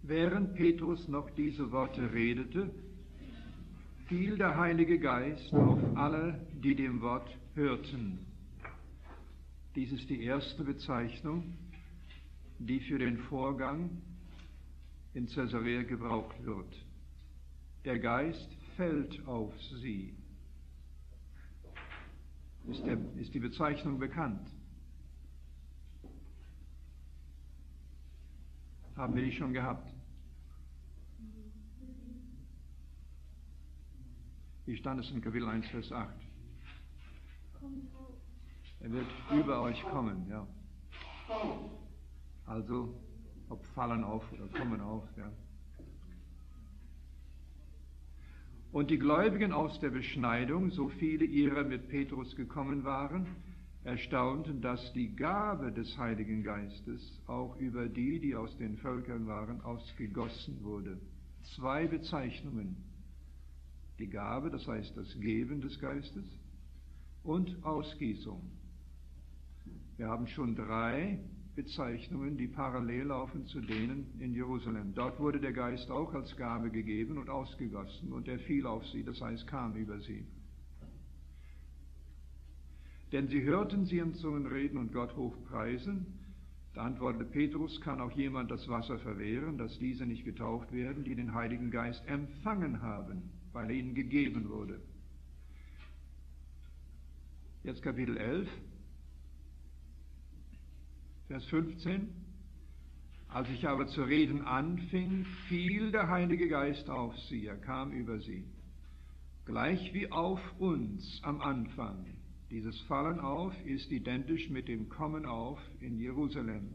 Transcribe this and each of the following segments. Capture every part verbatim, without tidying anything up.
Während Petrus noch diese Worte redete, fiel der Heilige Geist auf alle, die dem Wort hörten. Dies ist die erste Bezeichnung, die für den Vorgang in Caesarea gebraucht wird. Der Geist fällt auf sie. Ist, der, ist die Bezeichnung bekannt? Haben wir die schon gehabt? Wie stand es in Kapitel eins, Vers acht? Er wird über euch kommen, ja. Also, ob fallen auf oder kommen auf, ja. Und die Gläubigen aus der Beschneidung, so viele ihrer mit Petrus gekommen waren, erstaunten, dass die Gabe des Heiligen Geistes auch über die, die aus den Völkern waren, ausgegossen wurde. Zwei Bezeichnungen. Die Gabe, das heißt das Geben des Geistes, und Ausgießung. Wir haben schon drei Bezeichnungen, die parallel laufen zu denen in Jerusalem. Dort wurde der Geist auch als Gabe gegeben und ausgegossen, und er fiel auf sie, das heißt kam über sie. Denn sie hörten sie in Zungen reden und Gott hochpreisen. Da antwortete Petrus, kann auch jemand das Wasser verwehren, dass diese nicht getauft werden, die den Heiligen Geist empfangen haben, weil er ihnen gegeben wurde. Jetzt Kapitel elf, Vers fünfzehn. Als ich aber zu reden anfing, fiel der Heilige Geist auf sie, er kam über sie, gleich wie auf uns am Anfang. Dieses Fallen auf ist identisch mit dem Kommen auf in Jerusalem.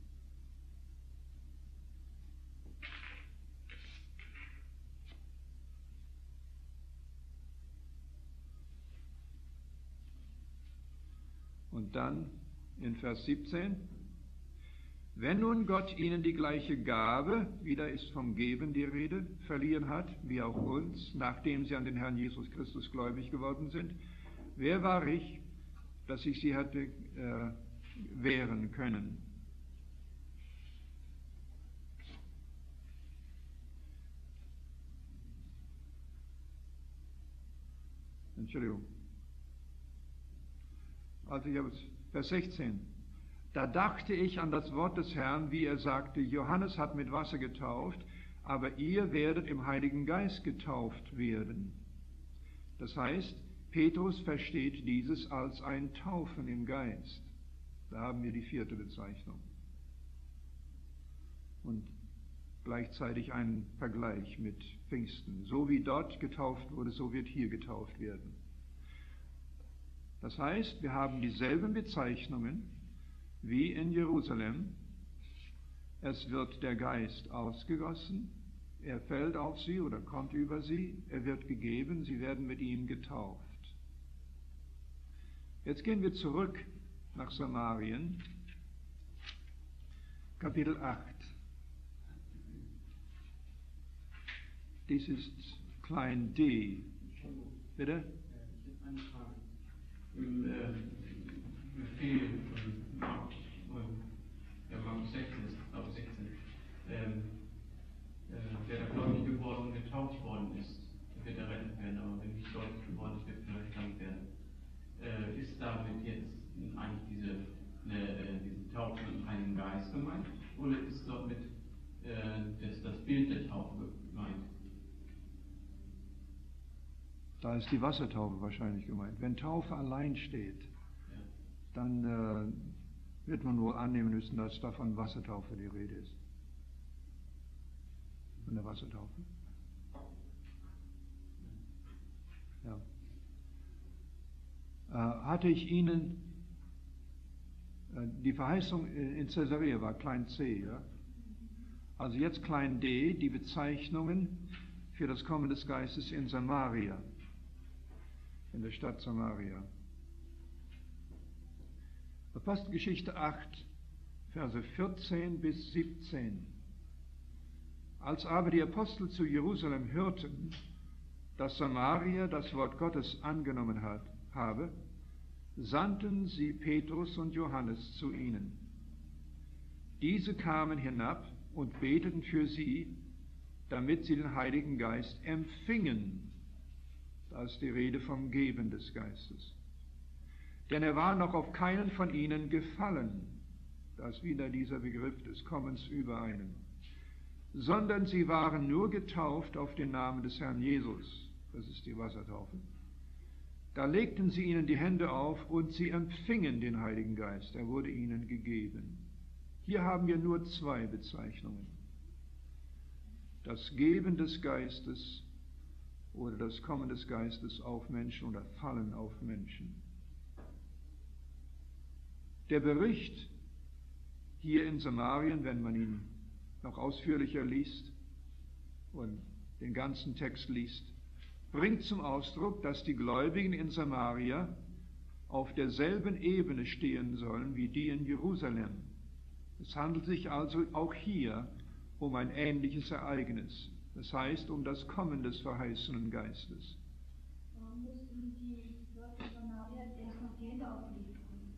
Und dann in Vers siebzehn, wenn nun Gott ihnen die gleiche Gabe, wieder ist vom Geben die Rede, verliehen hat, wie auch uns, nachdem sie an den Herrn Jesus Christus gläubig geworden sind, wer war ich, dass ich sie hätte äh, wehren können? Entschuldigung. Also ich habe es, Vers sechzehn. Da dachte ich an das Wort des Herrn, wie er sagte, Johannes hat mit Wasser getauft, aber ihr werdet im Heiligen Geist getauft werden. Das heißt, Petrus versteht dieses als ein Taufen im Geist. Da haben wir die vierte Bezeichnung. Und gleichzeitig einen Vergleich mit Pfingsten. So wie dort getauft wurde, so wird hier getauft werden. Das heißt, wir haben dieselben Bezeichnungen wie in Jerusalem. Es wird der Geist ausgegossen, er fällt auf sie oder kommt über sie, er wird gegeben, sie werden mit ihm getauft. Jetzt gehen wir zurück nach Samarien, Kapitel acht. Dies ist klein d. Bitte? Eine Frage. Im äh, Befehl von ja, Markus sechzehn, glaube sechzehn, ähm, äh, wer da gläubig geworden und getauft worden ist, wird errettet werden, aber wenn nicht gläubig geworden ist, wird vielleicht verdammt werden. Äh, ist damit jetzt eigentlich diese, ne, diese Taufe mit dem Heiligen Geist gemeint, oder ist dort mit äh, das, das Bild der Taufe gemeint? Da ist die Wassertaufe wahrscheinlich gemeint. Wenn Taufe allein steht, Ja. dann äh, wird man wohl annehmen müssen, dass da von Wassertaufe die Rede ist. Von der Wassertaufe. Ja. Äh, hatte ich Ihnen, äh, die Verheißung in Caesarea war klein c, ja? Also jetzt klein d, die Bezeichnungen für das Kommen des Geistes in Samaria. In der Stadt Samaria. Apostelgeschichte acht, Verse vierzehn bis siebzehn. Als aber die Apostel zu Jerusalem hörten, dass Samaria das Wort Gottes angenommen hat, habe, sandten sie Petrus und Johannes zu ihnen. Diese kamen hinab und beteten für sie, damit sie den Heiligen Geist empfingen. Da ist die Rede vom Geben des Geistes. Denn er war noch auf keinen von ihnen gefallen. Da ist wieder dieser Begriff des Kommens über einen. Sondern sie waren nur getauft auf den Namen des Herrn Jesus. Das ist die Wassertaufe. Da legten sie ihnen die Hände auf und sie empfingen den Heiligen Geist. Er wurde ihnen gegeben. Hier haben wir nur zwei Bezeichnungen. Das Geben des Geistes oder das Kommen des Geistes auf Menschen oder Fallen auf Menschen. Der Bericht hier in Samarien, wenn man ihn noch ausführlicher liest und den ganzen Text liest, bringt zum Ausdruck, dass die Gläubigen in Samaria auf derselben Ebene stehen sollen wie die in Jerusalem. Es handelt sich also auch hier um ein ähnliches Ereignis, das heißt um das Kommen des verheißenen Geistes. Warum mussten die Leute Samaria erst noch die Hände auflegen?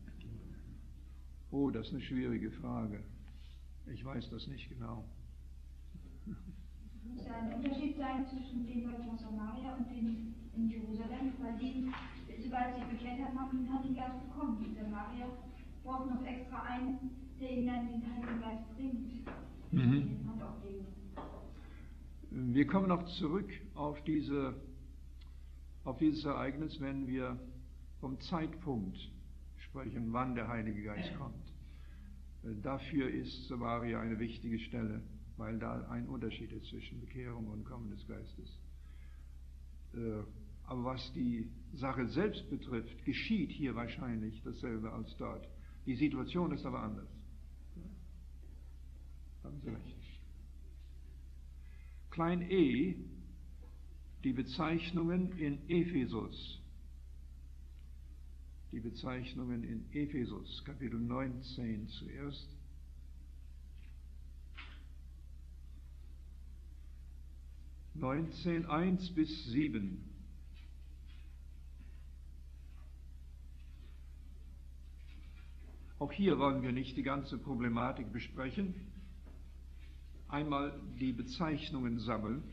Oh, das ist eine schwierige Frage. Ich weiß das nicht genau. Es muss ja ein Unterschied sein zwischen den Leuten aus Samaria und den in Jerusalem, weil die, sobald sie bekehrt haben, haben den Heiligen Geist bekommen. In Samaria braucht noch extra einen, der ihnen dann den Heiligen Geist bringt. Mhm. Wir kommen noch zurück auf, diese, auf dieses Ereignis, wenn wir vom Zeitpunkt sprechen, wann der Heilige Geist kommt. Dafür ist Samaria eine wichtige Stelle, weil da ein Unterschied ist zwischen Bekehrung und Kommen des Geistes. Aber was die Sache selbst betrifft, geschieht hier wahrscheinlich dasselbe als dort. Die Situation ist aber anders. Haben Sie recht. Klein e, die Bezeichnungen in Ephesus. Die Bezeichnungen in Ephesus, Kapitel neunzehn zuerst. neunzehn, eins bis sieben. Auch hier wollen wir nicht die ganze Problematik besprechen. Einmal die Bezeichnungen sammeln.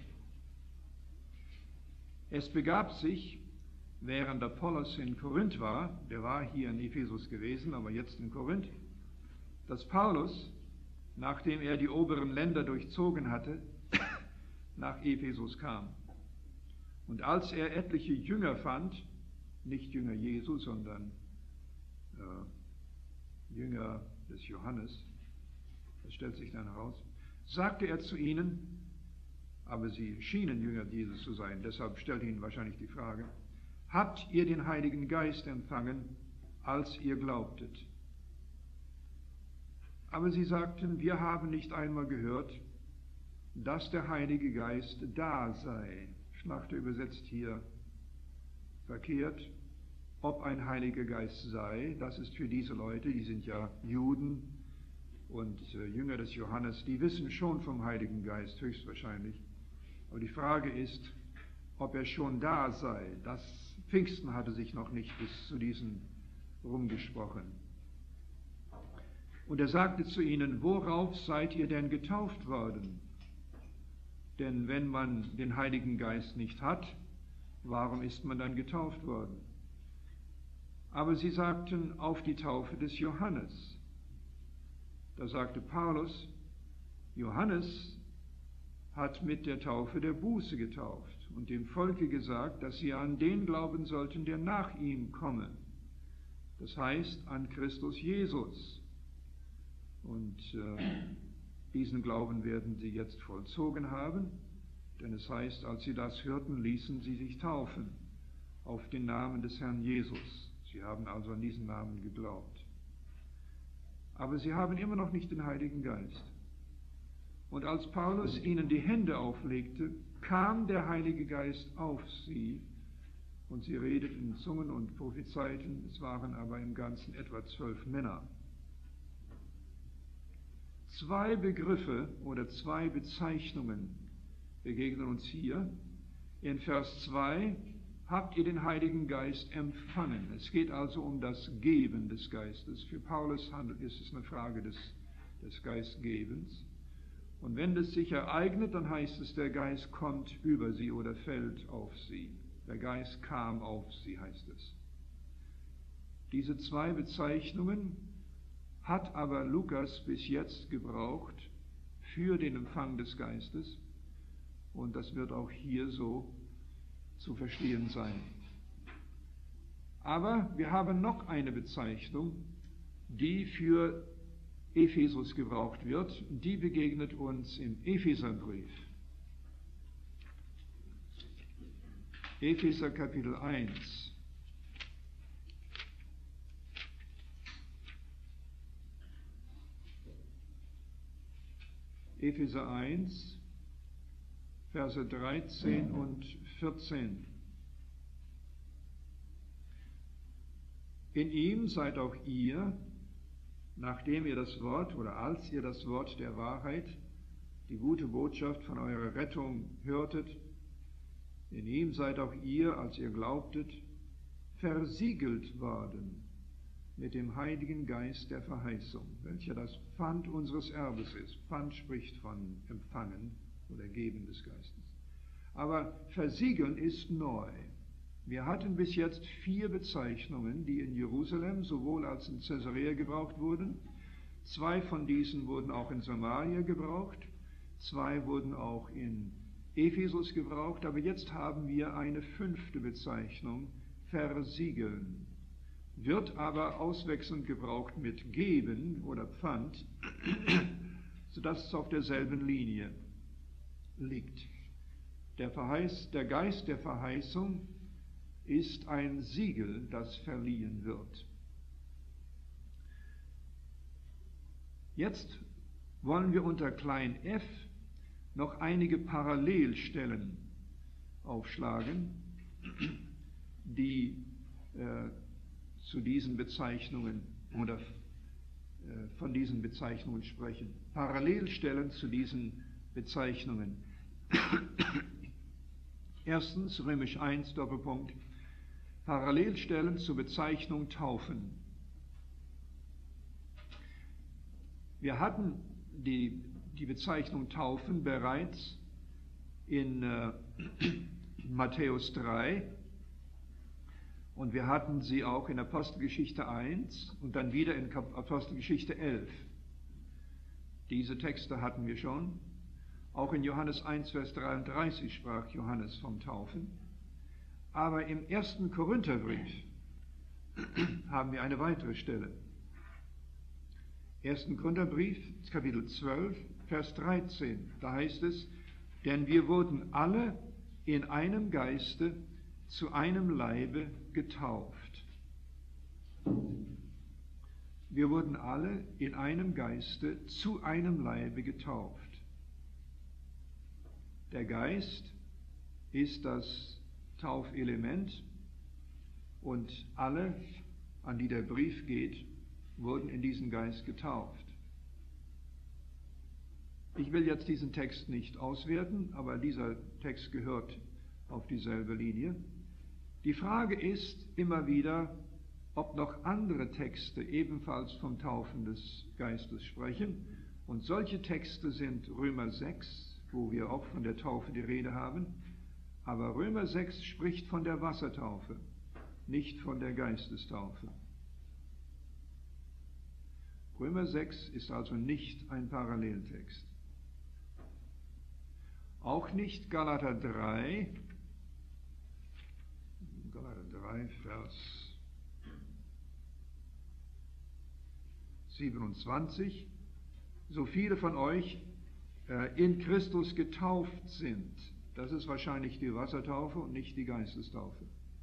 Es begab sich, während Apollos in Korinth war, der war hier in Ephesus gewesen, aber jetzt in Korinth, dass Paulus, nachdem er die oberen Länder durchzogen hatte, nach Ephesus kam. Und als er etliche Jünger fand, nicht Jünger Jesu, sondern äh, Jünger des Johannes, das stellt sich dann heraus, sagte er zu ihnen, aber sie schienen Jünger Jesus zu sein, deshalb stellt ihnen wahrscheinlich die Frage, habt ihr den Heiligen Geist empfangen, als ihr glaubtet? Aber sie sagten, wir haben nicht einmal gehört, dass der Heilige Geist da sei. Schlachter übersetzt hier verkehrt, ob ein Heiliger Geist sei. Das ist für diese Leute, die sind ja Juden und äh, Jünger des Johannes, die wissen schon vom Heiligen Geist, höchstwahrscheinlich. Aber die Frage ist, ob er schon da sei. Das Pfingsten hatte sich noch nicht bis zu diesen rumgesprochen. Und er sagte zu ihnen, worauf seid ihr denn getauft worden? Denn wenn man den Heiligen Geist nicht hat, warum ist man dann getauft worden? Aber sie sagten, auf die Taufe des Johannes. Da sagte Paulus, Johannes hat mit der Taufe der Buße getauft und dem Volke gesagt, dass sie an den glauben sollten, der nach ihm komme. Das heißt, an Christus Jesus. Und äh, diesen Glauben werden sie jetzt vollzogen haben, denn es heißt, als sie das hörten, ließen sie sich taufen auf den Namen des Herrn Jesus. Sie haben also an diesen Namen geglaubt. Aber sie haben immer noch nicht den Heiligen Geist. Und als Paulus ihnen die Hände auflegte, kam der Heilige Geist auf sie und sie redeten in Zungen und prophezeiten. Es waren aber im Ganzen etwa zwölf Männer. Zwei Begriffe oder zwei Bezeichnungen begegnen uns hier. In Vers zwei habt ihr den Heiligen Geist empfangen. Es geht also um das Geben des Geistes. Für Paulus handelt, ist es eine Frage des, des Geistgebens. Und wenn es sich ereignet, dann heißt es, der Geist kommt über sie oder fällt auf sie. Der Geist kam auf sie, heißt es. Diese zwei Bezeichnungen hat aber Lukas bis jetzt gebraucht für den Empfang des Geistes, und das wird auch hier so zu verstehen sein. Aber wir haben noch eine Bezeichnung, die für Ephesus gebraucht wird. Die begegnet uns im Epheserbrief. Epheser Kapitel eins. Epheser eins, Verse dreizehn und vierzehn. In ihm seid auch ihr, nachdem ihr das Wort oder als ihr das Wort der Wahrheit, die gute Botschaft von eurer Rettung hörtet, in ihm seid auch ihr, als ihr glaubtet, versiegelt worden mit dem Heiligen Geist der Verheißung, welcher das Pfand unseres Erbes ist. Pfand spricht von Empfangen oder Geben des Geistes. Aber versiegeln ist neu. Wir hatten bis jetzt vier Bezeichnungen, die in Jerusalem sowohl als in Caesarea gebraucht wurden. Zwei von diesen wurden auch in Samaria gebraucht, zwei wurden auch in Ephesus gebraucht, aber jetzt haben wir eine fünfte Bezeichnung, versiegeln. Wird aber auswechselnd gebraucht mit geben oder Pfand, sodass es auf derselben Linie liegt. Der, Verheiß, der Geist der Verheißung ist ein Siegel, das verliehen wird. Jetzt wollen wir unter klein f noch einige Parallelstellen aufschlagen, die äh, zu diesen Bezeichnungen oder äh, von diesen Bezeichnungen sprechen. Parallelstellen zu diesen Bezeichnungen. Erstens, Römisch eins, Doppelpunkt, Parallelstellen zur Bezeichnung Taufen. Wir hatten die, die Bezeichnung Taufen bereits in äh, Matthäus drei und wir hatten sie auch in Apostelgeschichte eins und dann wieder in Apostelgeschichte elf. Diese Texte hatten wir schon. Auch in Johannes eins, Vers dreiunddreißig sprach Johannes vom Taufen. Aber im ersten Korintherbrief haben wir eine weitere Stelle. ersten Korintherbrief, Kapitel zwölf, Vers dreizehn. Da heißt es, denn wir wurden alle in einem Geiste zu einem Leibe getauft. Wir wurden alle in einem Geiste zu einem Leibe getauft. Der Geist ist das Taufelement und alle, an die der Brief geht, wurden in diesen Geist getauft. Ich will jetzt diesen Text nicht auswerten, aber dieser Text gehört auf dieselbe Linie. Die Frage ist immer wieder, ob noch andere Texte ebenfalls vom Taufen des Geistes sprechen. Und solche Texte sind Römer sechs, wo wir auch von der Taufe die Rede haben. Aber Römer sechs spricht von der Wassertaufe, nicht von der Geistestaufe. Römer sechs ist also nicht ein Paralleltext. Auch nicht Galater drei, Galater drei, Vers siebenundzwanzig, so viele von euch äh, in Christus getauft sind. Das ist wahrscheinlich die Wassertaufe und nicht die Geistestaufe.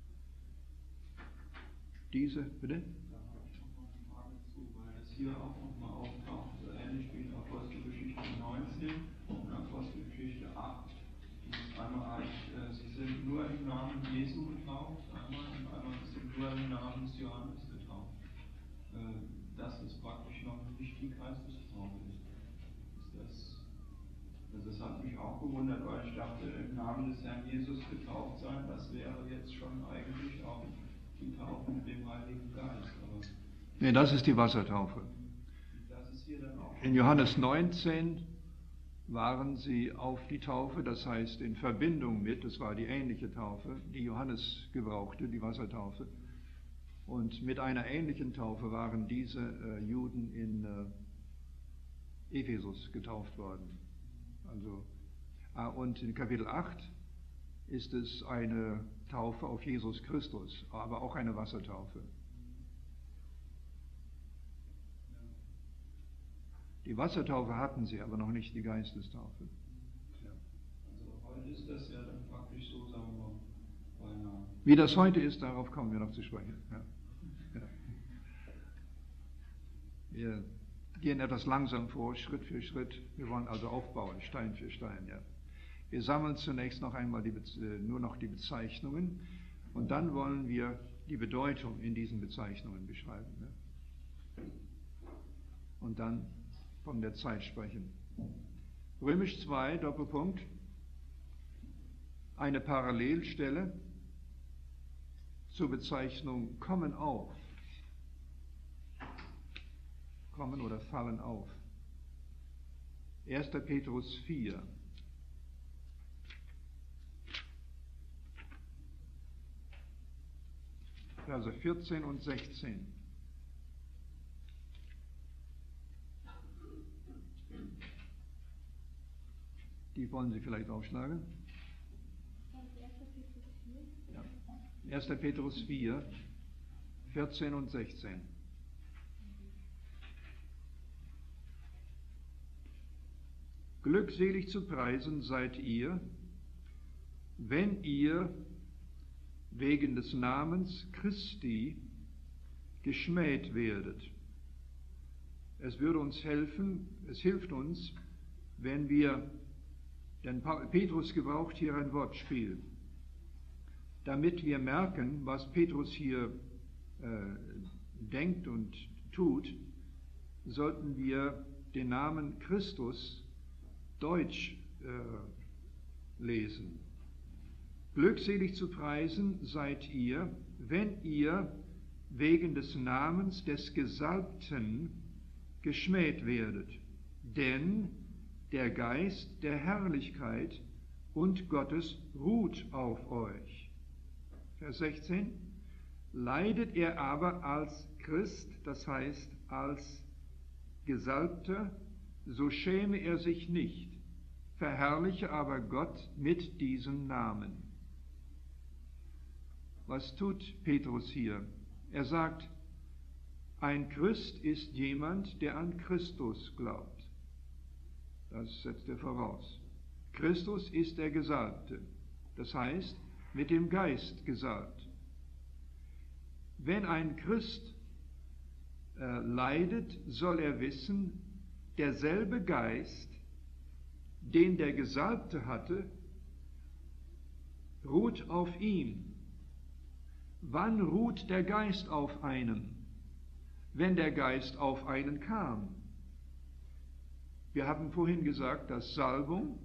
Diese, bitte? Da habe ich noch mal eine Frage zu, weil das hier auch nochmal auftaucht, so ähnlich wie in Apostelgeschichte neunzehn und Apostelgeschichte acht. Dieses einmal eigentlich, äh, sie sind nur im Namen Jesu getauft, einmal und einmal sie sind nur im Namen des Johannes getauft. Äh, dass es praktisch noch nicht die Geistestaufe ist. Ist das, also das hat mich auch gewundert, weil ich dachte, im Namen des Herrn Jesus getauft sein, das wäre jetzt schon eigentlich auch die Taufe mit dem Heiligen Geist. Aber nee, das ist die Wassertaufe. das ist hier dann auch In Johannes neunzehn waren sie auf die Taufe, das heißt in Verbindung mit, das war die ähnliche Taufe, die Johannes gebrauchte, die Wassertaufe. Und mit einer ähnlichen Taufe waren diese äh, Juden in äh, Ephesus getauft worden. Also, äh, und in Kapitel acht ist es eine Taufe auf Jesus Christus, aber auch eine Wassertaufe. Die Wassertaufe hatten sie, aber noch nicht die Geistestaufe. Ja. Also heute ist das ja dann praktisch so, sagen wir mal, bei einer... Wie das heute ist, darauf kommen wir noch zu sprechen. Ja. Ja. Wir gehen etwas langsam vor, Schritt für Schritt. Wir wollen also aufbauen, Stein für Stein. Ja. Wir sammeln zunächst noch einmal die, nur noch die Bezeichnungen und dann wollen wir die Bedeutung in diesen Bezeichnungen beschreiben. Ja. Und dann von der Zeit sprechen. Römisch zwei, Doppelpunkt, eine Parallelstelle zur Bezeichnung kommen auf. Kommen oder fallen auf. erster Petrus vier. Verse vierzehn und sechzehn. Die wollen Sie vielleicht aufschlagen? Ja. erster Petrus vier, vierzehn und sechzehn. Glückselig zu preisen seid ihr, wenn ihr wegen des Namens Christi geschmäht werdet. Es würde uns helfen, es hilft uns, wenn wir, denn Petrus gebraucht hier ein Wortspiel, damit wir merken, was Petrus hier äh, denkt und tut, sollten wir den Namen Christus deutsch äh, lesen. Glückselig zu preisen seid ihr, wenn ihr wegen des Namens des Gesalbten geschmäht werdet, denn der Geist der Herrlichkeit und Gottes ruht auf euch. Vers sechzehn. Leidet er aber als Christ, das heißt als Gesalbter, so schäme er sich nicht, verherrliche aber Gott mit diesem Namen. Was tut Petrus hier? Er sagt, ein Christ ist jemand, der an Christus glaubt. Das setzt er voraus. Christus ist der Gesalbte, das heißt, mit dem Geist gesalbt. Wenn ein Christ äh, leidet, soll er wissen, derselbe Geist, den der Gesalbte hatte, ruht auf ihm. Wann ruht der Geist auf einem? Wenn der Geist auf einen kam. Wir haben vorhin gesagt, dass Salbung,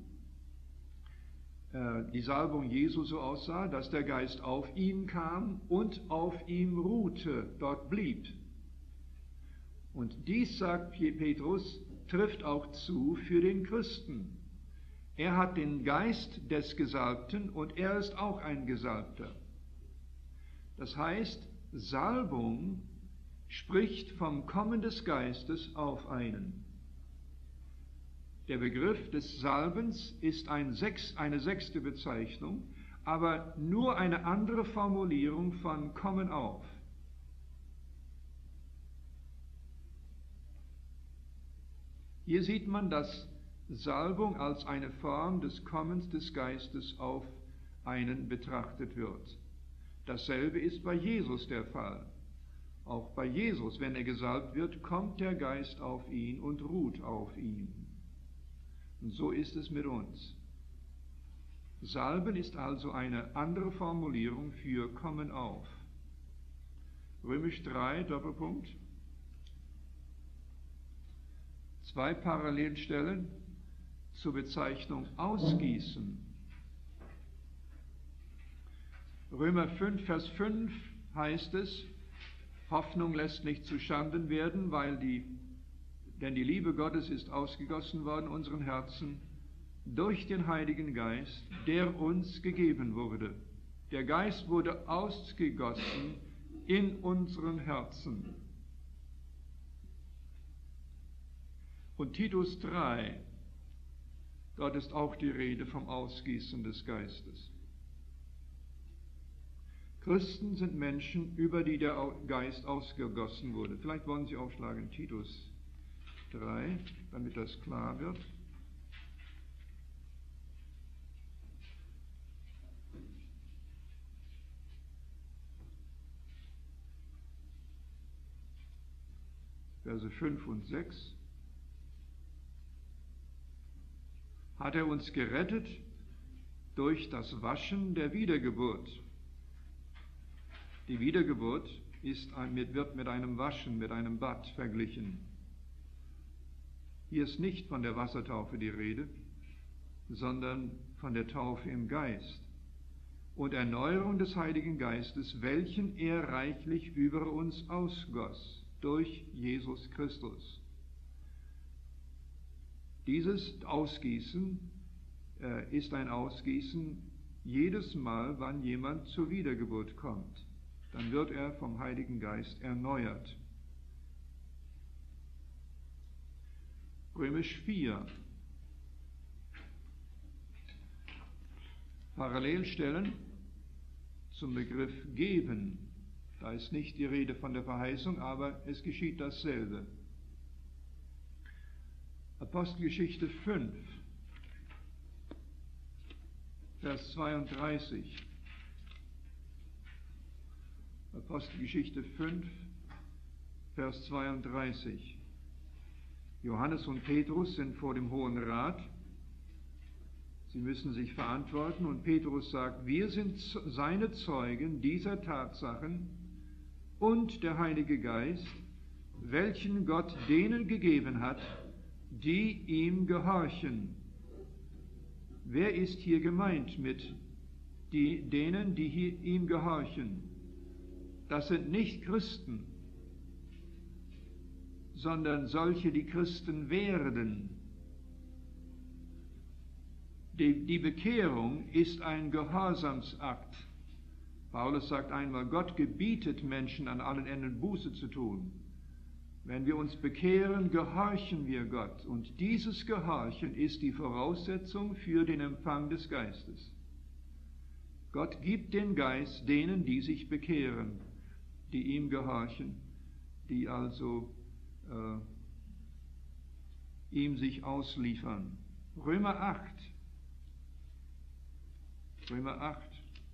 äh, die Salbung Jesu so aussah, dass der Geist auf ihn kam und auf ihm ruhte, dort blieb. Und dies, sagt Petrus, trifft auch zu für den Christen. Er hat den Geist des Gesalbten und er ist auch ein Gesalbter. Das heißt, Salbung spricht vom Kommen des Geistes auf einen. Der Begriff des Salbens ist ein Sechs, eine sechste Bezeichnung, aber nur eine andere Formulierung von Kommen auf. Hier sieht man, dass Salbung als eine Form des Kommens des Geistes auf einen betrachtet wird. Dasselbe ist bei Jesus der Fall. Auch bei Jesus, wenn er gesalbt wird, kommt der Geist auf ihn und ruht auf ihn. Und so ist es mit uns. Salben ist also eine andere Formulierung für kommen auf. Römisch drei, Doppelpunkt. Zwei Parallelstellen zur Bezeichnung ausgießen. Römer fünf, Vers fünf heißt es, Hoffnung lässt nicht zu Schanden werden, weil die Denn die Liebe Gottes ist ausgegossen worden in unseren Herzen durch den Heiligen Geist, der uns gegeben wurde. Der Geist wurde ausgegossen in unseren Herzen. Und Titus drei, dort ist auch die Rede vom Ausgießen des Geistes. Christen sind Menschen, über die der Geist ausgegossen wurde. Vielleicht wollen Sie aufschlagen, Titus drei, damit das klar wird. Verse fünf und sechs. Hat er uns gerettet durch das Waschen der Wiedergeburt. Die Wiedergeburt ist, wird mit einem Waschen, mit einem Bad verglichen. Hier ist nicht von der Wassertaufe die Rede, sondern von der Taufe im Geist und Erneuerung des Heiligen Geistes, welchen er reichlich über uns ausgoss durch Jesus Christus. Dieses Ausgießen äh, ist ein Ausgießen jedes Mal, wann jemand zur Wiedergeburt kommt. Dann wird er vom Heiligen Geist erneuert. Römisch vier. Parallelstellen zum Begriff geben. Da ist nicht die Rede von der Verheißung, aber es geschieht dasselbe. Apostelgeschichte fünf, Vers zweiunddreißig. Apostelgeschichte fünf, Vers zweiunddreißig. Johannes und Petrus sind vor dem Hohen Rat. Sie müssen sich verantworten und Petrus sagt, wir sind seine Zeugen dieser Tatsachen und der Heilige Geist, welchen Gott denen gegeben hat, die ihm gehorchen. Wer ist hier gemeint mit die, denen, die hier, ihm gehorchen? Das sind nicht Christen, sondern solche, die Christen werden. Die, die Bekehrung ist ein Gehorsamsakt. Paulus sagt einmal, Gott gebietet Menschen an allen Enden Buße zu tun. Wenn wir uns bekehren, gehorchen wir Gott. Und dieses Gehorchen ist die Voraussetzung für den Empfang des Geistes. Gott gibt den Geist denen, die sich bekehren, die ihm gehorchen, die also äh, ihm sich ausliefern. Römer acht. Römer acht,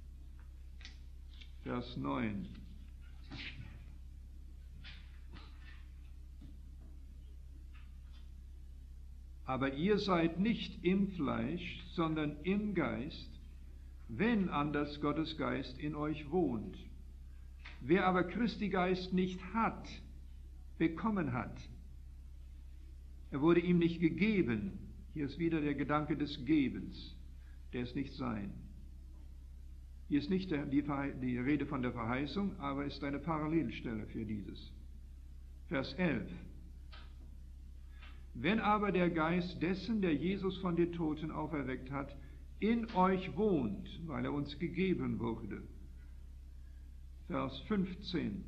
Vers neun. Aber ihr seid nicht im Fleisch, sondern im Geist, wenn anders Gottes Geist in euch wohnt. Wer aber Christi Geist nicht hat, bekommen hat, er wurde ihm nicht gegeben. Hier ist wieder der Gedanke des Gebens, der ist nicht sein. Hier ist nicht die, die Rede von der Verheißung, aber ist eine Parallelstelle für dieses. Vers elf. Wenn aber der Geist dessen, der Jesus von den Toten auferweckt hat, in euch wohnt, weil er uns gegeben wurde. Vers fünfzehn.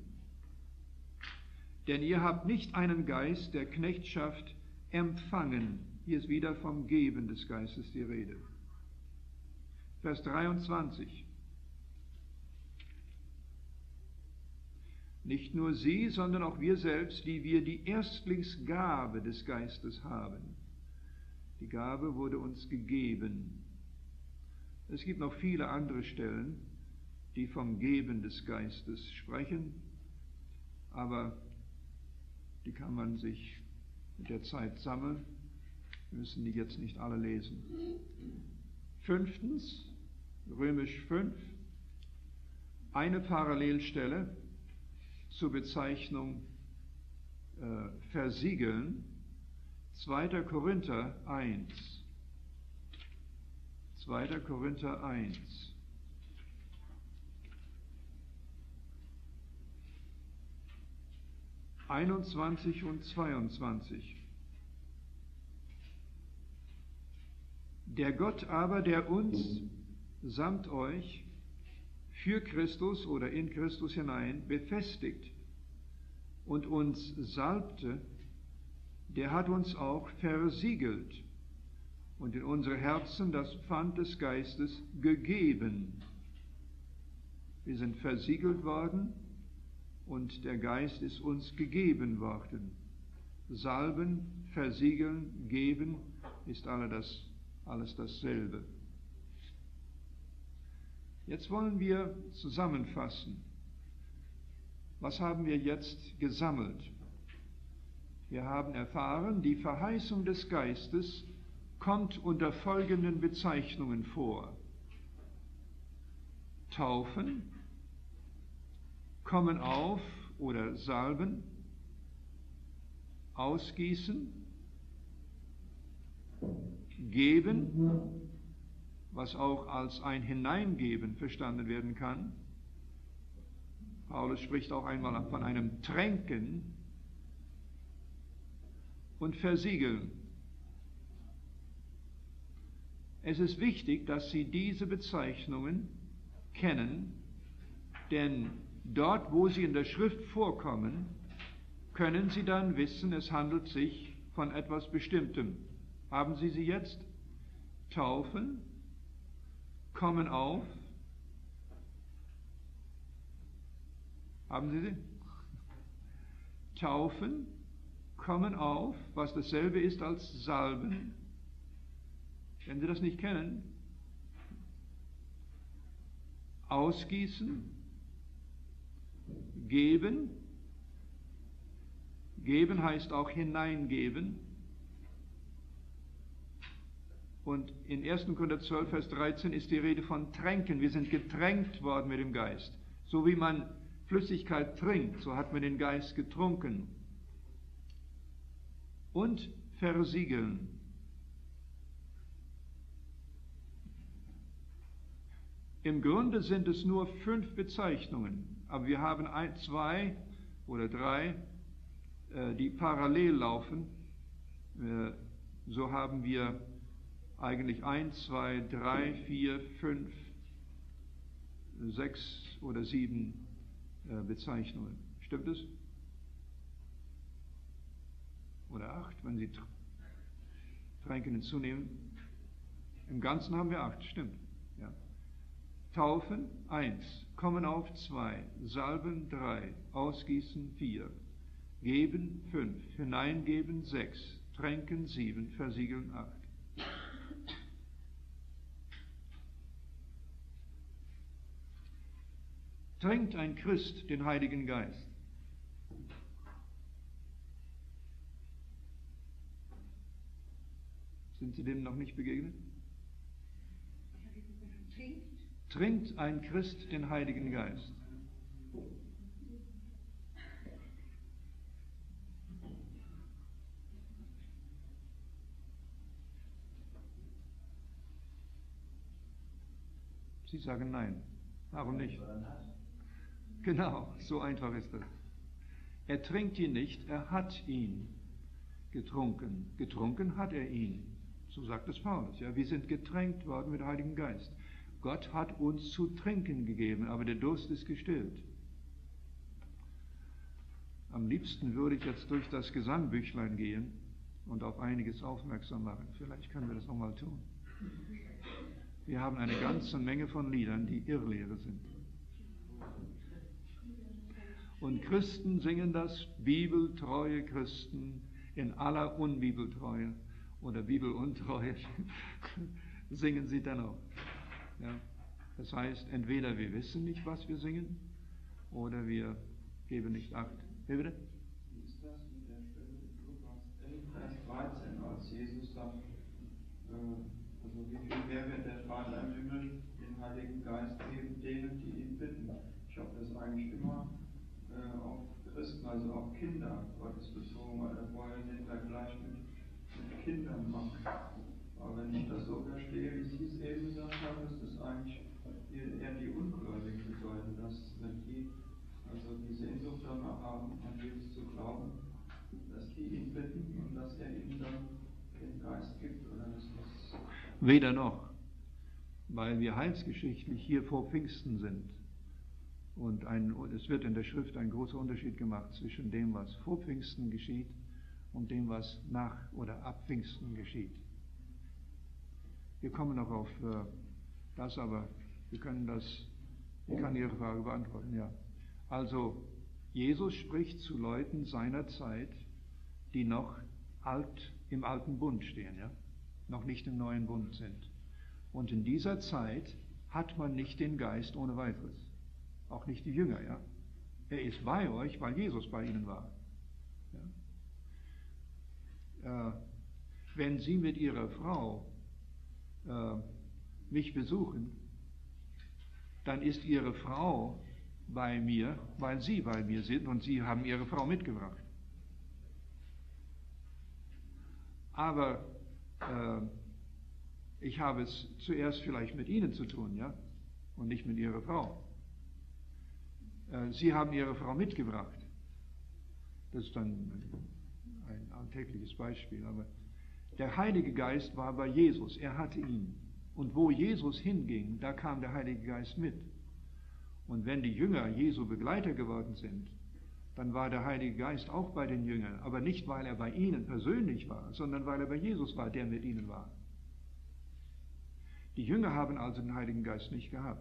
Denn ihr habt nicht einen Geist der Knechtschaft empfangen. Hier ist wieder vom Geben des Geistes die Rede. Vers dreiundzwanzig. Nicht nur sie, sondern auch wir selbst, die wir die Erstlingsgabe des Geistes haben. Die Gabe wurde uns gegeben. Es gibt noch viele andere Stellen, die vom Geben des Geistes sprechen, aber die kann man sich mit der Zeit sammeln. Wir müssen die jetzt nicht alle lesen. Fünftens, Römisch fünf, eine Parallelstelle zur Bezeichnung äh, versiegeln, zweiter Korinther eins. zweiter Korinther eins. einundzwanzig und zweiundzwanzig. Der Gott aber, der uns samt euch für Christus oder in Christus hinein befestigt und uns salbte, der hat uns auch versiegelt und in unsere Herzen das Pfand des Geistes gegeben. Wir sind versiegelt worden und der Geist ist uns gegeben worden. Salben, versiegeln, geben ist alle das, alles dasselbe. Jetzt wollen wir zusammenfassen. Was haben wir jetzt gesammelt? Wir haben erfahren, die Verheißung des Geistes kommt unter folgenden Bezeichnungen vor. Taufen, kommen auf oder salben, ausgießen, geben, was auch als ein Hineingeben verstanden werden kann. Paulus spricht auch einmal von einem Tränken und versiegeln. Es ist wichtig, dass Sie diese Bezeichnungen kennen, denn dort, wo sie in der Schrift vorkommen, können Sie dann wissen, es handelt sich von etwas Bestimmtem. Haben Sie sie jetzt? Taufen, kommen auf. Haben Sie sie? Taufen, kommen auf, was dasselbe ist als Salben. Wenn Sie das nicht kennen, ausgießen, geben. Geben heißt auch hineingeben. Und in ersten Korinther zwölf, Vers dreizehn ist die Rede von Tränken. Wir sind getränkt worden mit dem Geist. So wie man Flüssigkeit trinkt, so hat man den Geist getrunken. Und versiegeln. Im Grunde sind es nur fünf Bezeichnungen, aber wir haben ein, zwei oder drei, äh, die parallel laufen. Äh, so haben wir eigentlich eins, zwei, drei, vier, fünf, sechs oder sieben äh, Bezeichnungen. Stimmt es? Oder acht, wenn Sie Tränken hinzunehmen. Im Ganzen haben wir acht, stimmt. Ja. Taufen eins, kommen auf zwei, salben drei, ausgießen vier, geben fünf, hineingeben sechs, tränken sieben, versiegeln acht. Trinkt ein Christ den Heiligen Geist? Sind Sie dem noch nicht begegnet? Trinkt ein Christ den Heiligen Geist? Sie sagen nein. Warum nicht? Genau, so einfach ist das. Er trinkt ihn nicht, er hat ihn getrunken. Getrunken hat er ihn. So sagt es Paulus. Ja, wir sind getränkt worden mit dem Heiligen Geist. Gott hat uns zu trinken gegeben, aber der Durst ist gestillt. Am liebsten würde ich jetzt durch das Gesangbüchlein gehen und auf einiges aufmerksam machen. Vielleicht können wir das nochmal tun. Wir haben eine ganze Menge von Liedern, die Irrlehre sind. Und Christen singen das, bibeltreue Christen in aller Unbibeltreue oder Bibeluntreue singen sie dann auch. Ja, das heißt, entweder wir wissen nicht, was wir singen, oder wir geben nicht Acht. Wie bitte? Wie ist das mit der Stelle in Lukas elf, Vers dreizehn, als Jesus sagt, äh, also wie viel mehr wird der Vater im Himmel den Heiligen Geist geben, denen, die ihn bitten? Ich habe das eigentlich immer äh, auf Christen, also auf Kinder, Gottes bezogen, weil er wollen den Vergleich mit, mit Kindern machen. Aber wenn ich das so verstehe, wie Sie es eben gesagt haben, ist es eigentlich eher die Ungläubigen bedeuten, dass wenn die also die Sehnsucht danach haben, an Jesus zu glauben, dass die ihn bitten und dass er ihnen dann den Geist gibt, oder ist das Weder noch, weil wir heilsgeschichtlich hier vor Pfingsten sind. Und ein, es wird in der Schrift ein großer Unterschied gemacht zwischen dem, was vor Pfingsten geschieht und dem, was nach oder ab Pfingsten geschieht. Wir kommen noch auf äh, das, aber wir können das, ich kann Ihre Frage beantworten, ja. Also, Jesus spricht zu Leuten seiner Zeit, die noch alt, im alten Bund stehen, ja, noch nicht im neuen Bund sind. Und in dieser Zeit hat man nicht den Geist ohne weiteres. Auch nicht die Jünger, ja. Er ist bei euch, weil Jesus bei ihnen war. Ja. Äh, wenn Sie mit Ihrer Frau äh, mich besuchen, dann ist Ihre Frau bei mir, weil Sie bei mir sind und Sie haben Ihre Frau mitgebracht. Aber äh, ich habe es zuerst vielleicht mit Ihnen zu tun, ja, und nicht mit Ihrer Frau. Äh, Sie haben Ihre Frau mitgebracht. Das ist dann ein alltägliches Beispiel, aber der Heilige Geist war bei Jesus, er hatte ihn. Und wo Jesus hinging, da kam der Heilige Geist mit. Und wenn die Jünger Jesu Begleiter geworden sind, dann war der Heilige Geist auch bei den Jüngern, aber nicht, weil er bei ihnen persönlich war, sondern weil er bei Jesus war, der mit ihnen war. Die Jünger haben also den Heiligen Geist nicht gehabt.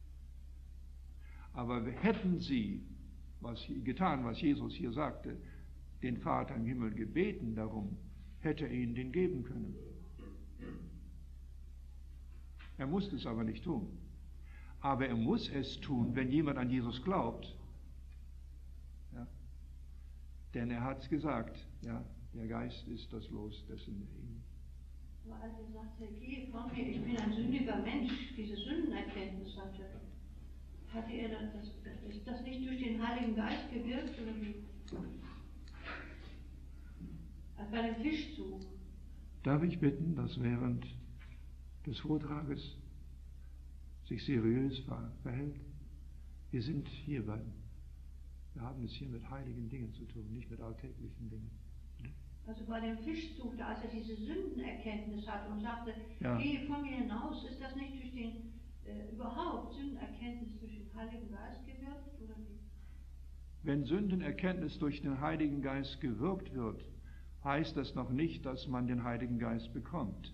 Aber hätten sie was getan, was Jesus hier sagte, den Vater im Himmel gebeten darum, hätte er ihnen den geben können. Er musste es aber nicht tun. Aber er muss es tun, wenn jemand an Jesus glaubt. Ja? Denn er hat es gesagt, ja, der Geist ist das Los, dessen ihn. Aber als er sagte, geh von mir, ich bin ein sündiger Mensch, diese Sündenerkenntnis hatte, hatte er dann das, ist das nicht durch den Heiligen Geist gewirkt oder wie? Also bei dem Fischzug. Darf ich bitten, dass während des Vortrages sich seriös verhält? Wir sind hier bei, wir haben es hier mit heiligen Dingen zu tun, nicht mit alltäglichen Dingen. Also bei dem Fischzug, da als er diese Sündenerkenntnis hatte und sagte, ja. Gehe von mir hinaus, ist das nicht durch den äh, überhaupt Sündenerkenntnis durch den Heiligen Geist gewirkt oder wie? Wenn Sündenerkenntnis durch den Heiligen Geist gewirkt wird, heißt das noch nicht, dass man den Heiligen Geist bekommt.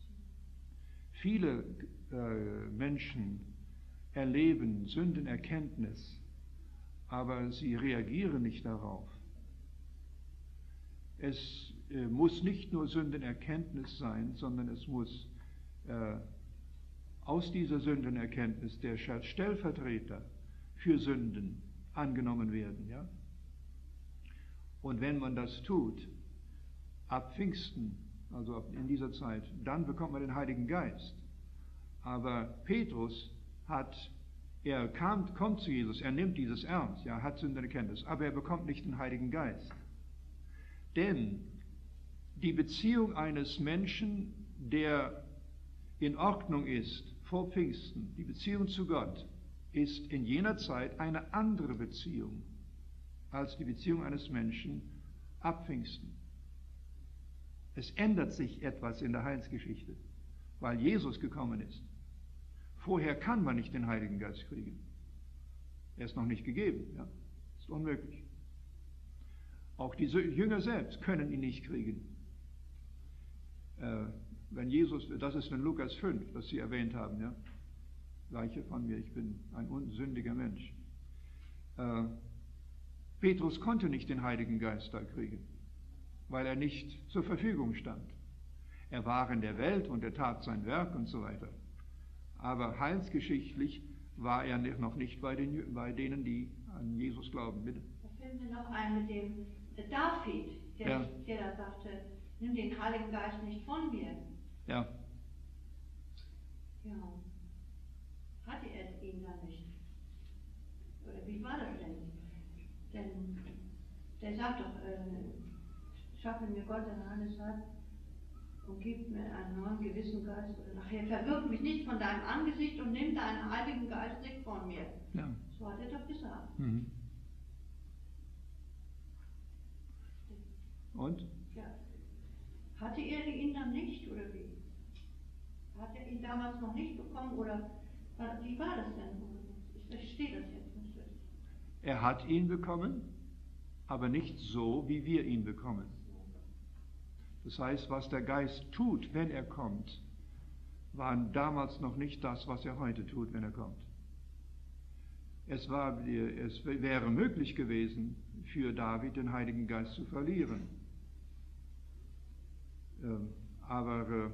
Viele äh, Menschen erleben Sündenerkenntnis, aber sie reagieren nicht darauf. Es äh, muss nicht nur Sündenerkenntnis sein, sondern es muss äh, aus dieser Sündenerkenntnis der Stellvertreter für Sünden angenommen werden. Ja? Und wenn man das tut, ab Pfingsten, also in dieser Zeit, dann bekommt man den Heiligen Geist. Aber Petrus hat, er kam, kommt zu Jesus, er nimmt dieses ernst, ja, hat Sündenerkenntnis, aber er bekommt nicht den Heiligen Geist. Denn die Beziehung eines Menschen, der in Ordnung ist vor Pfingsten, die Beziehung zu Gott, ist in jener Zeit eine andere Beziehung als die Beziehung eines Menschen ab Pfingsten. Es ändert sich etwas in der Heilsgeschichte, weil Jesus gekommen ist. Vorher kann man nicht den Heiligen Geist kriegen. Er ist noch nicht gegeben. Ja? Ist unmöglich. Auch diese Jünger selbst können ihn nicht kriegen. Äh, wenn Jesus, das ist in Lukas fünf, das Sie erwähnt haben, ja? Weiche von mir, ich bin ein unsündiger Mensch. Äh, Petrus konnte nicht den Heiligen Geist da kriegen, weil er nicht zur Verfügung stand. Er war in der Welt und er tat sein Werk und so weiter. Aber heilsgeschichtlich war er noch nicht bei, den, bei denen, die an Jesus glauben. Bitte. Da fällt mir noch ein mit dem David, der, ja. der da sagte, nimm den Heiligen Geist nicht von mir. Ja. Ja. Hatte er ihn dann nicht? Oder wie war das denn? Denn der sagt doch, äh, schaffe mir Gott ein reines Herz und gib mir einen neuen gewissen Geist. Oder nachher verwirf mich nicht von deinem Angesicht und nimm deinen Heiligen Geist nicht von mir. Ja. So hat er doch gesagt. Mhm. Und? Ja. Hatte er ihn dann nicht, oder wie? damals noch nicht bekommen oder wie war das denn? Ich verstehe das jetzt nicht. Er hat ihn bekommen, aber nicht so, wie wir ihn bekommen. Das heißt, was der Geist tut, wenn er kommt, war damals noch nicht das, was er heute tut, wenn er kommt. Es, war, es wäre möglich gewesen, für David den Heiligen Geist zu verlieren. Aber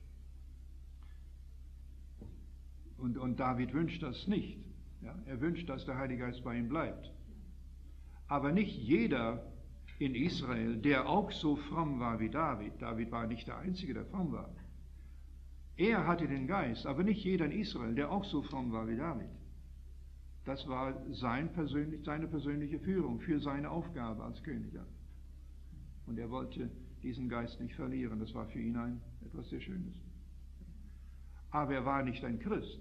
und, und David wünscht das nicht. Ja? Er wünscht, dass der Heilige Geist bei ihm bleibt. Aber nicht jeder in Israel, der auch so fromm war wie David, David war nicht der Einzige, der fromm war. Er hatte den Geist, aber nicht jeder in Israel, der auch so fromm war wie David. Das war sein persönlich, seine persönliche Führung für seine Aufgabe als König. Und er wollte diesen Geist nicht verlieren. Das war für ihn ein, etwas sehr Schönes. Aber er war nicht ein Christ.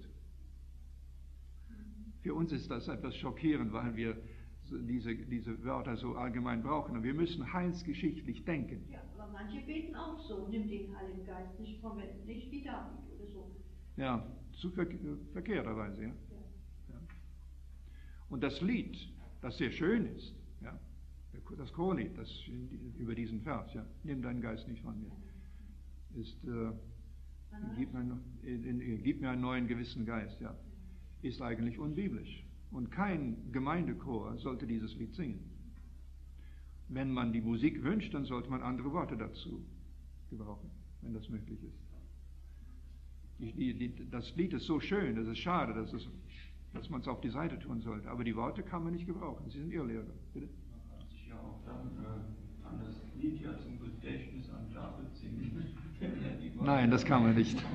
Für uns ist das etwas schockierend, weil wir diese, diese Wörter so allgemein brauchen. Und wir müssen heilsgeschichtlich denken. Ja, aber manche beten auch so, nimm den Heiligen Geist nicht von mir, nicht wie David oder so. Ja, zu ver verkehrterweise, ja. Ja. Und das Lied, das sehr schön ist, ja, das Chorlied, das in, über diesen Vers, ja, nimm deinen Geist nicht von mir, ist, äh, gib, mir, in, in, gib mir einen neuen gewissen Geist, ja, ist eigentlich unbiblisch. Und kein Gemeindechor sollte dieses Lied singen. Wenn man die Musik wünscht, dann sollte man andere Worte dazu gebrauchen, wenn das möglich ist. Die, die, die, das Lied ist so schön, es ist schade, dass, es, dass man es auf die Seite tun sollte. Aber die Worte kann man nicht gebrauchen, sie sind Irrlehrer. Bitte? Man kann sich ja auch dann äh, an das Lied ja zum Gedächtnis an David singen. Nein, das kann man nicht.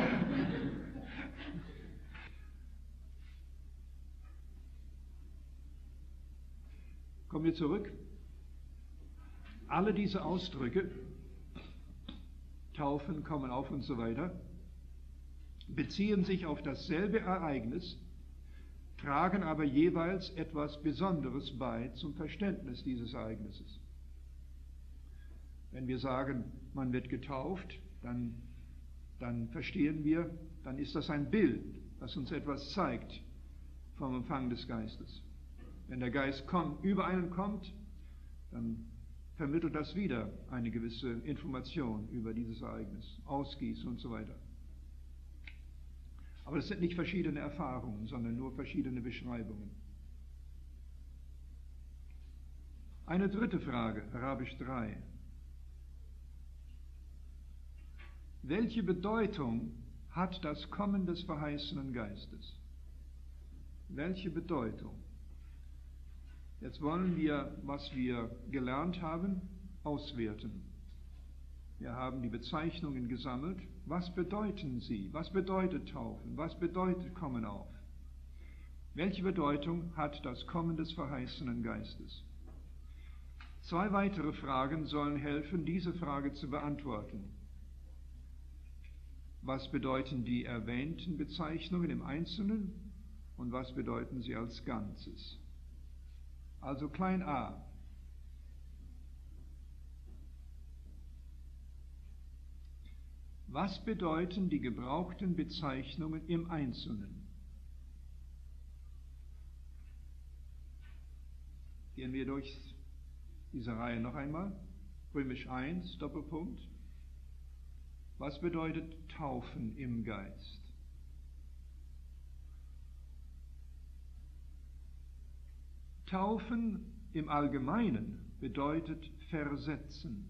Kommen wir zurück. Alle diese Ausdrücke, Taufen, Kommen auf und so weiter, beziehen sich auf dasselbe Ereignis, tragen aber jeweils etwas Besonderes bei zum Verständnis dieses Ereignisses. Wenn wir sagen, man wird getauft, dann, dann verstehen wir, dann ist das ein Bild, das uns etwas zeigt vom Empfang des Geistes. Wenn der Geist kommt, über einen kommt, dann vermittelt das wieder eine gewisse Information über dieses Ereignis, Ausgießen und so weiter. Aber das sind nicht verschiedene Erfahrungen, sondern nur verschiedene Beschreibungen. Eine dritte Frage, Arabisch drei. Welche Bedeutung hat das Kommen des verheißenen Geistes? Welche Bedeutung? Jetzt wollen wir, was wir gelernt haben, auswerten. Wir haben die Bezeichnungen gesammelt. Was bedeuten sie? Was bedeutet Taufen? Was bedeutet Kommen auf? Welche Bedeutung hat das Kommen des verheißenen Geistes? Zwei weitere Fragen sollen helfen, diese Frage zu beantworten. Was bedeuten die erwähnten Bezeichnungen im Einzelnen und was bedeuten sie als Ganzes? Also klein a. Was bedeuten die gebrauchten Bezeichnungen im Einzelnen? Gehen wir durch diese Reihe noch einmal. Römisch eins, Doppelpunkt. Was bedeutet Taufen im Geist? Taufen im Allgemeinen bedeutet versetzen.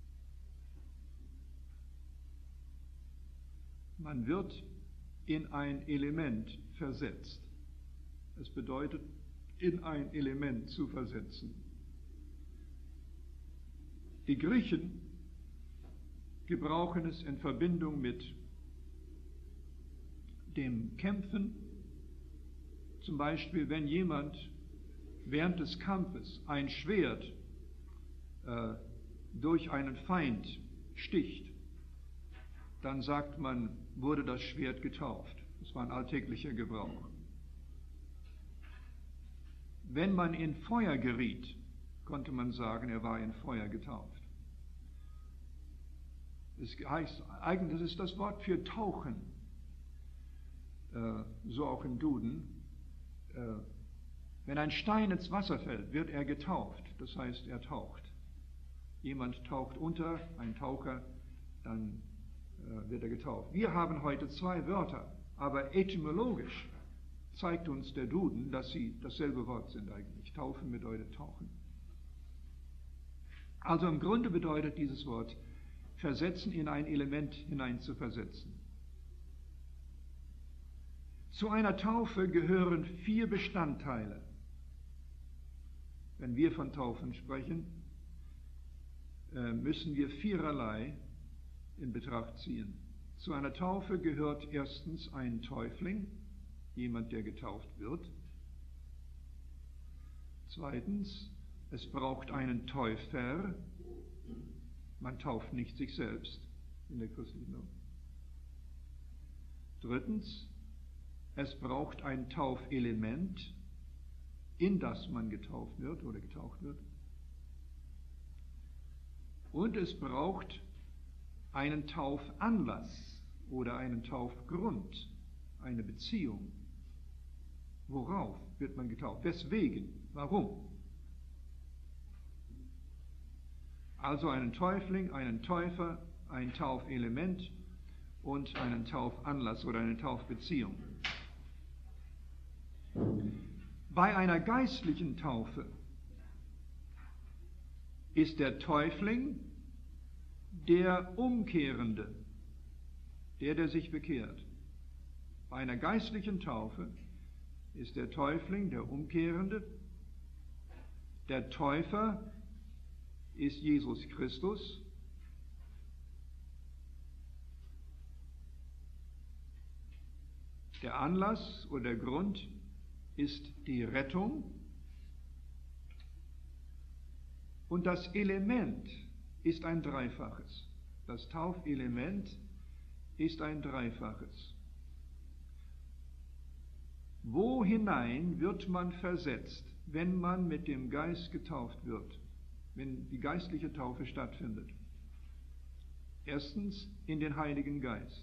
Man wird in ein Element versetzt. Es bedeutet, in ein Element zu versetzen. Die Griechen gebrauchen es in Verbindung mit dem Kämpfen. Zum Beispiel, wenn jemand während des Kampfes ein Schwert äh, durch einen Feind sticht, dann sagt man, wurde das Schwert getauft. Das war ein alltäglicher Gebrauch. Wenn man in Feuer geriet, konnte man sagen, er war in Feuer getauft. Das heißt, eigentlich ist das Wort für tauchen, äh, so auch im Duden, äh, wenn ein Stein ins Wasser fällt, wird er getauft, das heißt, er taucht. Jemand taucht unter, ein Taucher, dann äh, wird er getauft. Wir haben heute zwei Wörter, aber etymologisch zeigt uns der Duden, dass sie dasselbe Wort sind eigentlich. Taufen bedeutet tauchen. Also im Grunde bedeutet dieses Wort versetzen, in ein Element hinein zu versetzen. Zu einer Taufe gehören vier Bestandteile. Wenn wir von Taufen sprechen, müssen wir viererlei in Betracht ziehen. Zu einer Taufe gehört erstens ein Täufling, jemand, der getauft wird. Zweitens, es braucht einen Täufer. Man tauft nicht sich selbst in der christlichen Taufe. Drittens, es braucht ein Taufelement, in das man getauft wird oder getaucht wird. Und es braucht einen Taufanlass oder einen Taufgrund, eine Beziehung. Worauf wird man getauft? Weswegen? Warum? Also einen Täufling, einen Täufer, ein Taufelement und einen Taufanlass oder eine Taufbeziehung. Bei einer geistlichen Taufe ist der Täufling der Umkehrende, der, der sich bekehrt. Bei einer geistlichen Taufe ist der Täufling der Umkehrende, der Täufer ist Jesus Christus, der Anlass oder der Grund ist die Rettung und das Element ist ein dreifaches. Das Taufelement ist ein dreifaches. Wo hinein wird man versetzt, wenn man mit dem Geist getauft wird, wenn die geistliche Taufe stattfindet? Erstens in den Heiligen Geist.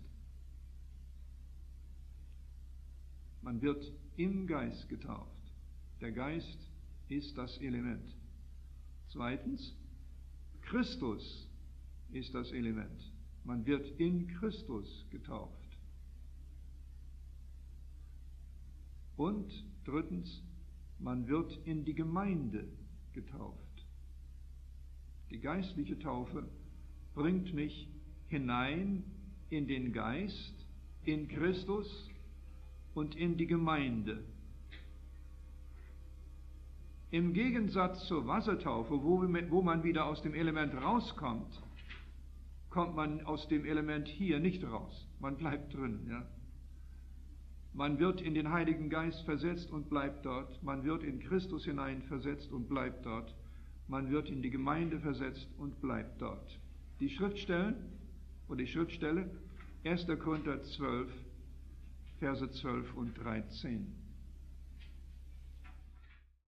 Man wird im Geist getauft. Der Geist ist das Element. Zweitens, Christus ist das Element. Man wird in Christus getauft. Und drittens, man wird in die Gemeinde getauft. Die geistliche Taufe bringt mich hinein in den Geist, in Christus und in die Gemeinde. Im Gegensatz zur Wassertaufe, wo, wo man wieder aus dem Element rauskommt, kommt man aus dem Element hier nicht raus. Man bleibt drin. Ja? Man wird in den Heiligen Geist versetzt und bleibt dort. Man wird in Christus hinein versetzt und bleibt dort. Man wird in die Gemeinde versetzt und bleibt dort. Die Schriftstellen oder die Schriftstelle erster Korinther zwölf, Verse zwölf und dreizehn.